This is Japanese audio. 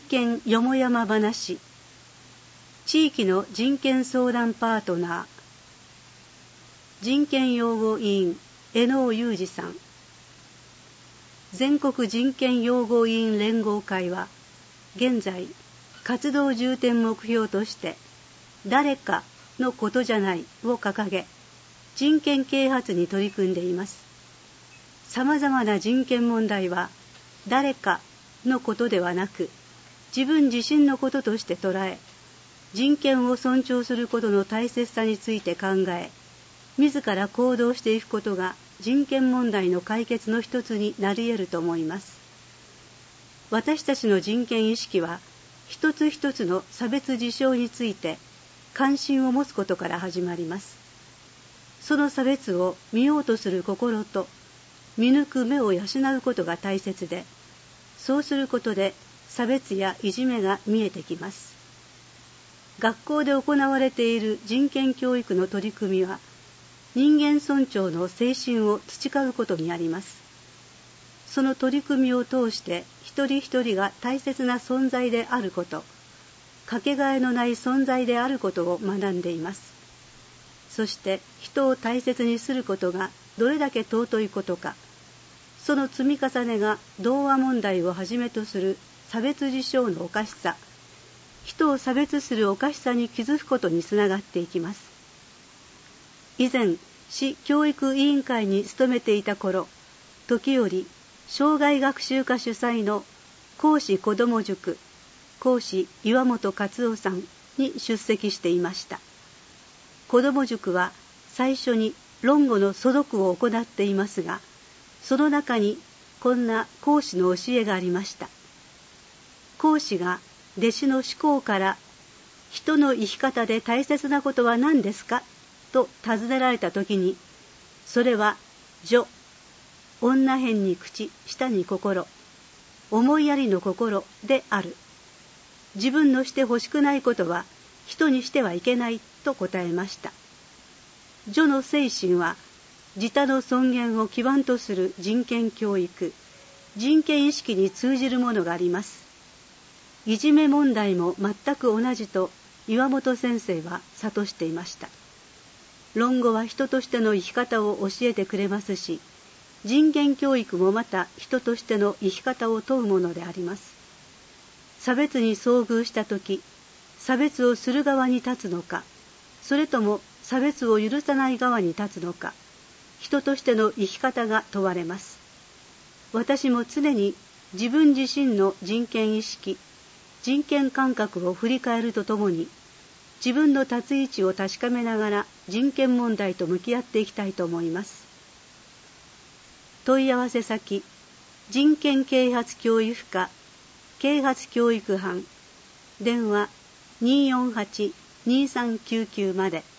権よもやま話、地域の人権相談パートナー、人権擁護委員江能裕二さん。全国人権擁護委員連合会は現在活動重点目標として誰かのことじゃないを掲げ、人権啓発に取り組んでいます。さまざまな人権問題は誰かのことではなく自分自身のこととして捉え、人権を尊重することの大切さについて考え、自ら行動していくことが人権問題の解決の一つになり得ると思います。私たちの人権意識は一つ一つの差別事象について関心を持つことから始まります。その差別を見ようとする心と見抜く目を養うことが大切で、そうすることで差別やいじめが見えてきます。学校で行われている人権教育の取り組みは、人間尊重の精神を培うことにあります。その取り組みを通して一人一人が大切な存在であること、かけがえのない存在であることを学んでいます。そして人を大切にすることがどれだけ尊いことか、その積み重ねが同和問題をはじめとする差別事象のおかしさ、人を差別するおかしさに気づくことにつながっていきます。以前、市教育委員会に勤めていた頃、時折、障害学習科主催の講師子ども塾、講師岩本勝夫さんに出席していました。子ども塾は最初に論語の素読を行っていますが、その中にこんな講師の教えがありました。講師が弟子の思考から人の生き方で大切なことは何ですかと尋ねられたときに、それは女、女偏に口、下に心、思いやりの心である。自分のしてほしくないことは人にしてはいけないと答えました。女の精神は自他の尊厳を基盤とする人権教育、人権意識に通じるものがあります。いじめ問題も全く同じと岩本先生は諭していました。論語は人としての生き方を教えてくれますし、人権教育もまた人としての生き方を問うものであります。差別に遭遇したとき、差別をする側に立つのか、それとも差別を許さない側に立つのか、人としての生き方が問われます。私も常に自分自身の人権意識、人権感覚を振り返るとともに、自分の立つ位置を確かめながら人権問題と向き合っていきたいと思います。問い合わせ先、人権啓発教育課、啓発教育班、電話248-2399まで。